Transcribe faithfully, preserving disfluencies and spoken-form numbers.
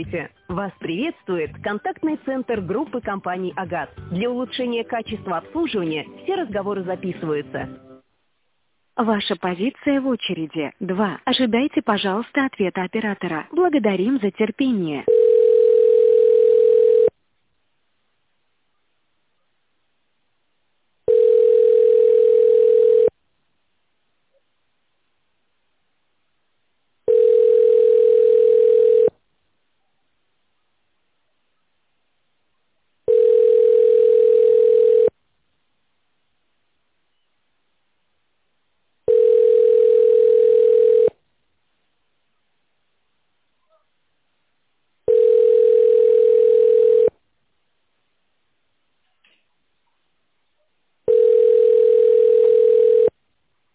Вас приветствует контактный центр группы компаний «Агат». Для улучшения качества обслуживания все разговоры записываются. Ваша позиция в очереди. два. Ожидайте, пожалуйста, ответа оператора. Благодарим за терпение.